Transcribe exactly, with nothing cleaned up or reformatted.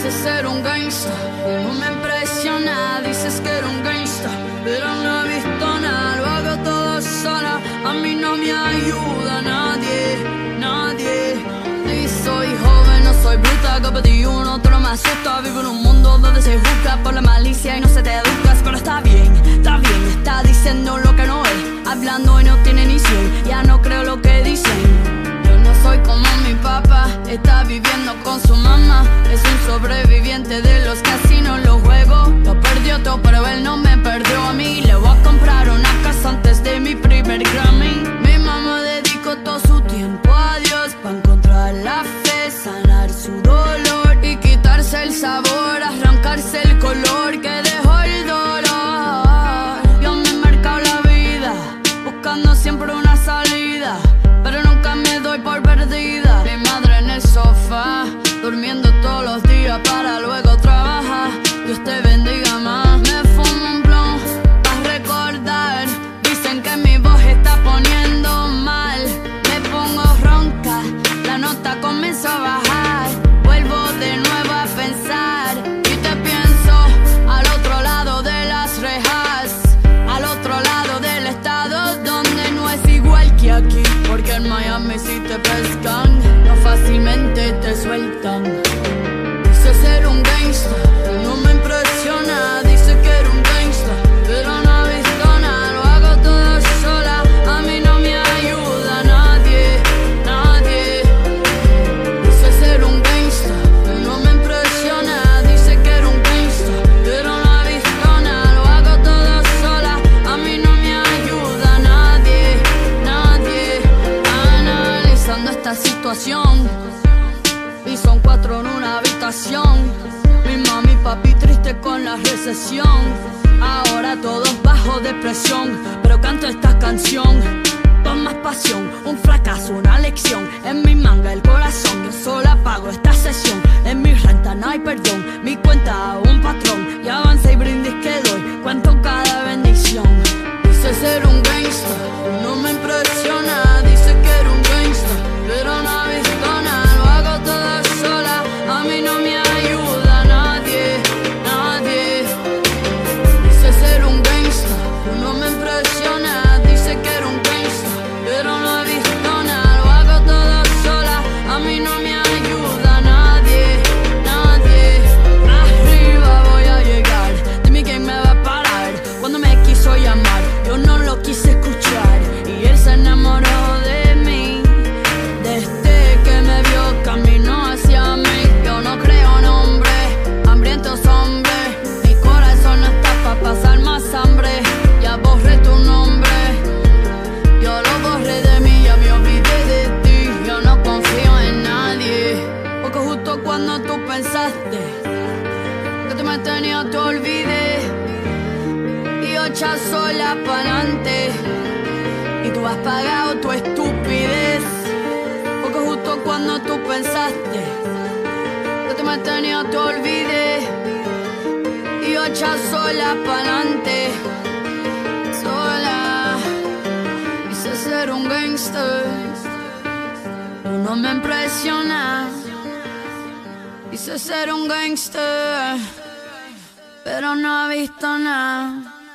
Dices ser un gangsta, no me impresiona. Dices que era un gangsta, pero no he visto nada. Lo hago todo sola, a mí no me ayuda nadie, nadie. Y soy joven, no soy bruta, que pedí uno, otro me asusta. Vivo en un mundo donde se juzga por la malicia y no se te educas. Pero está bien, está bien, está diciendo lo que no es, hablando y no tiene ni cien. Ya no creo lo que dicen. No soy como mi papá, está viviendo con su mamá. Es un sobreviviente de los casinos, los juegos. Lo perdió todo, pero él no me perdió a mí. Le voy a comprar una casa antes de mi primer Grammy. Mi mamá dedicó todo su tiempo a Dios para encontrar la fe, sanar su dolor y quitarse el sabor, arrancarse el color que dejó el dolor. Yo me he marcado la vida, buscando siempre una salida, pero nunca me doy por perdida. Mi madre en el sofá, durmiendo todos los días para luego trabajar. Dios te bendiga más. Me fumo un blunt para recordar. Dicen que mi voz está poniendo mal. Me pongo ronca, la nota comenzó a bajar. Vuelvo de nuevo a pensar y te pienso al otro lado de las rejas, al otro lado del estado donde no es igual que aquí. Porque en Miami si te pescan, no fácilmente te sueltan. Dice ser un gangsta, no me impresiona. Dice que era un gangsta, pero no ha visto nada. Lo hago todo sola, a mí no me ayuda nadie, nadie. Dice ser un gangsta, no me impresiona. Dice que era un gangsta, pero no ha visto nada. Lo hago todo sola, a mí no me ayuda nadie, nadie. Analizando esta situación, y son cuatro en una habitación. Mi mami y papi triste con la recesión. Ahora todos bajo depresión, pero canto esta canción con más pasión. Un fracaso, una lección, en mi manga el corazón. Yo sola pago esta sesión, en mi renta no hay perdón. Mi cuenta un patrón, y avanza y brindis que doy, cuento cada bendición. Dice ser un gangsta, no me impresiona. Dice que era un gangsta, pero no ha visto nada. Lo hago todo sola, a mí no me ayuda nadie, nadie. Dice ser un gangsta, no me impresiona. Dice que era un gangsta, pero no ha visto nada. Lo hago todo sola, a mí no me ayuda nadie, nadie. Arriba voy a llegar, dime quién me va a parar. Cuando me quiso llamar, yo no lo quise escuchar, y él se enamoró de mí. Desde que me vio camino hacia mí. Yo no creo nombre, hambrientos hombres. Mi corazón no está pa' pasar más hambre. Ya borré tu nombre, yo lo borré de mí, ya me olvidé de ti. Yo no confío en nadie, porque justo cuando tú pensaste que tú me tenías, te olvidé. Y yo echa sola pa'lante, y tú has pagado tu estupidez. Porque justo cuando tú pensaste que tú me tenías, te olvidé. Y yo echa sola pa'lante, sola. Quise ser un gangster, pero no me impresiona. Quise ser un gangster, pero no he visto nada.